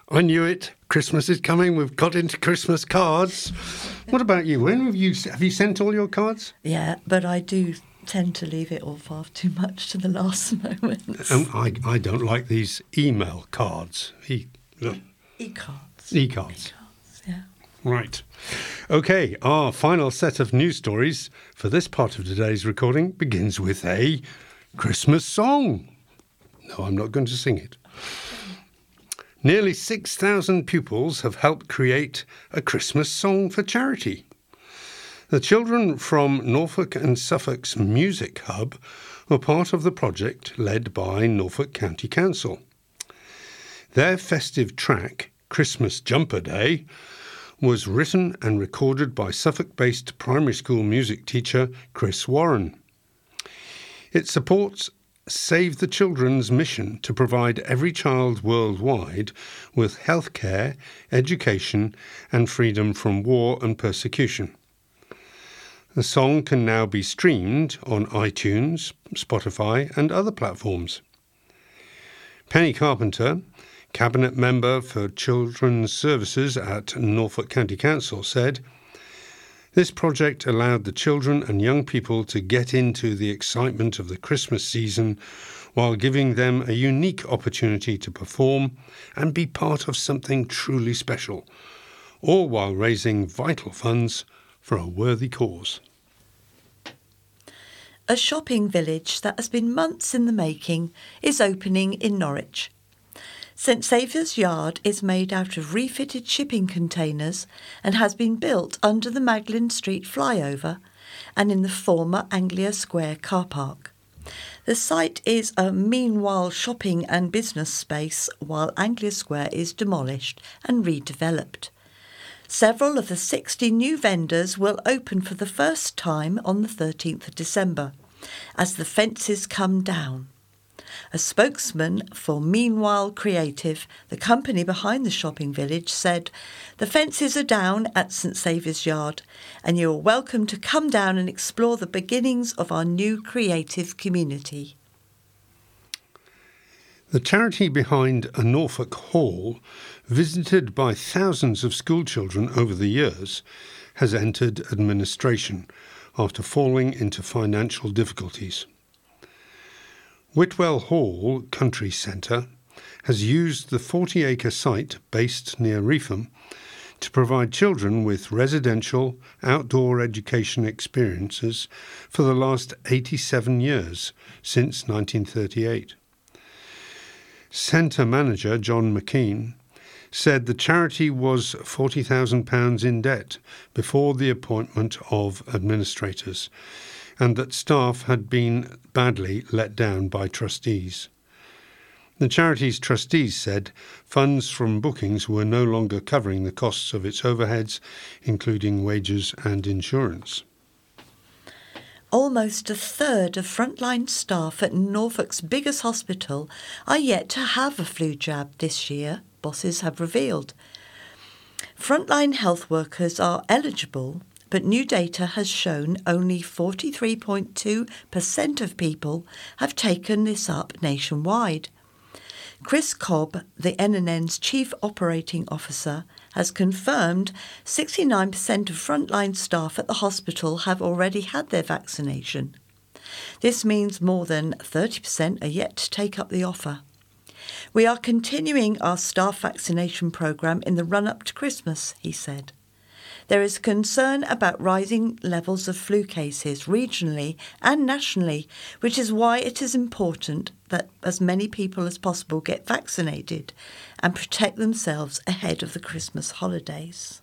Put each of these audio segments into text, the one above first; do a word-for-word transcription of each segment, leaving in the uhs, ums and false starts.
I knew it. Christmas is coming. We've got into Christmas cards. What about you? When have you have you sent all your cards? Yeah, but I do tend to leave it all far too much to the last moment. Um, I I don't like these email cards. E e-cards. E-cards. E-cards, yeah. Right. Okay, our final set of news stories for this part of today's recording begins with a Christmas song. No, I'm not going to sing it. Nearly six thousand pupils have helped create a Christmas song for charity. The children from Norfolk and Suffolk's Music Hub were part of the project led by Norfolk County Council. Their festive track, Christmas Jumper Day, was written and recorded by Suffolk-based primary school music teacher Chris Warren. It supports Save the Children's mission to provide every child worldwide with healthcare, education, and freedom from war and persecution. The song can now be streamed on iTunes, Spotify, and other platforms. Penny Carpenter, Cabinet Member for Children's Services at Norfolk County Council, said, "This project allowed the children and young people to get into the excitement of the Christmas season while giving them a unique opportunity to perform and be part of something truly special, all while raising vital funds for a worthy cause." A shopping village that has been months in the making is opening in Norwich. St Saviour's Yard is made out of refitted shipping containers and has been built under the Magdalen Street flyover and in the former Anglia Square car park. The site is a meanwhile shopping and business space while Anglia Square is demolished and redeveloped. Several of the sixty new vendors will open for the first time on the thirteenth of December as the fences come down. A spokesman for Meanwhile Creative, the company behind the shopping village, said, "The fences are down at St Saviour's Yard and you are welcome to come down and explore the beginnings of our new creative community." The charity behind a Norfolk Hall, visited by thousands of schoolchildren over the years, has entered administration after falling into financial difficulties. Whitwell Hall Country Centre has used the forty-acre site based near Reetham to provide children with residential outdoor education experiences for the last eighty-seven years, since nineteen thirty-eight. Centre manager John McKean said the charity was forty thousand pounds in debt before the appointment of administrators, and that staff had been badly let down by trustees. The charity's trustees said funds from bookings were no longer covering the costs of its overheads, including wages and insurance. Almost a third of frontline staff at Norfolk's biggest hospital are yet to have a flu jab this year, bosses have revealed. Frontline health workers are eligible, but new data has shown only forty-three point two percent of people have taken this up nationwide. Chris Cobb, the N N N's Chief Operating Officer, has confirmed sixty-nine percent of frontline staff at the hospital have already had their vaccination. This means more than thirty percent are yet to take up the offer. "We are continuing our staff vaccination programme in the run-up to Christmas," he said. "There is concern about rising levels of flu cases regionally and nationally, which is why it is important that as many people as possible get vaccinated and protect themselves ahead of the Christmas holidays."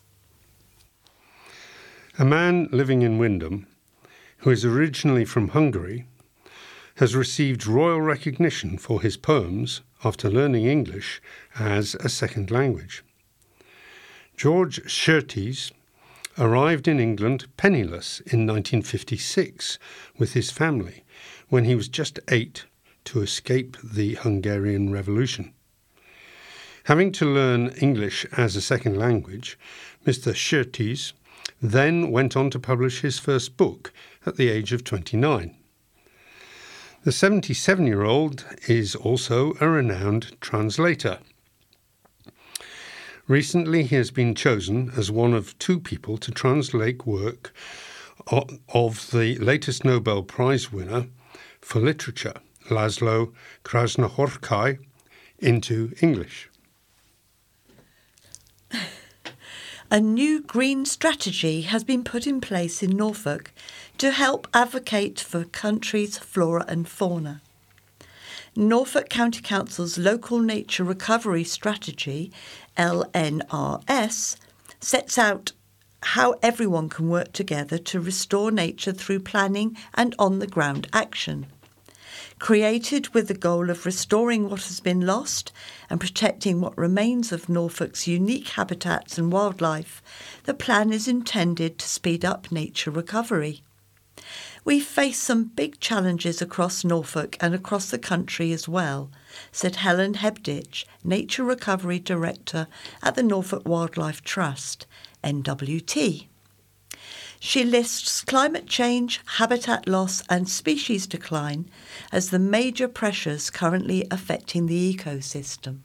A man living in Wymondham, who is originally from Hungary, has received royal recognition for his poems after learning English as a second language. George Surtees arrived in England penniless in nineteen fifty-six with his family when he was just eight to escape the Hungarian Revolution. Having to learn English as a second language, Mister Surtees then went on to publish his first book at the age of twenty-nine. The seventy-seven-year-old is also a renowned translator. Recently, he has been chosen as one of two people to translate work of the latest Nobel Prize winner for literature, Laszlo Krasznahorkai, into English. A new green strategy has been put in place in Norfolk to help advocate for country's flora and fauna. Norfolk County Council's Local Nature Recovery Strategy, L N R S, sets out how everyone can work together to restore nature through planning and on-the-ground action. Created with the goal of restoring what has been lost and protecting what remains of Norfolk's unique habitats and wildlife, the plan is intended to speed up nature recovery. We face some big challenges across Norfolk and across the country as well, said Helen Hebditch, Nature Recovery Director at the Norfolk Wildlife Trust, N W T. She lists climate change, habitat loss and species decline as the major pressures currently affecting the ecosystem.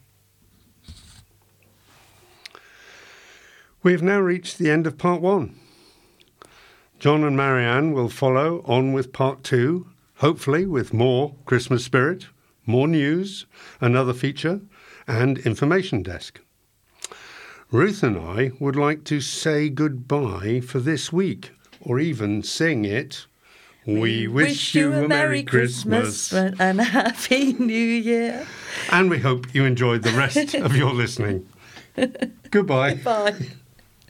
We've now reached the end of part one. John and Marianne will follow on with part two, hopefully with more Christmas spirit, more news, another feature and information desk. Ruth and I would like to say goodbye for this week, or even sing it. We wish, wish you a Merry Christmas, Christmas and a Happy New Year. And we hope you enjoyed the rest of your listening. Goodbye. Bye.